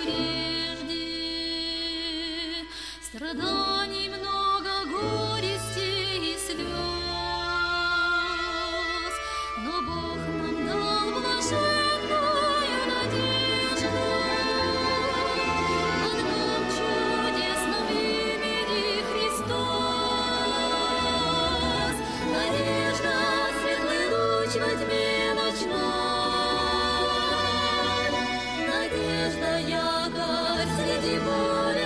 прежде. Страданий много, горести и слез, но Бог нам дал блаженную надежду в одном чудесном имени Христос. Надежда, светлый луч во тьме ночной, надежда, якорь среди боли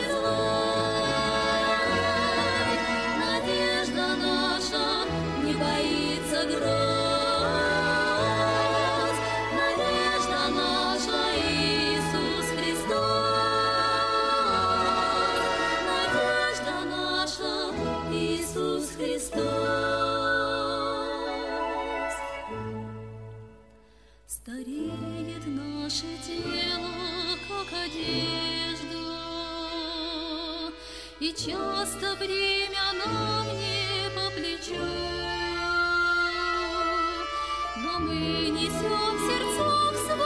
злой, надежда наша не боится гроз, надежда наша Иисус Христос, надежда наша Иисус Христос. Стареет наше тело, как одежда, и часто бремя нам не по плечу, но мы несем в сердцах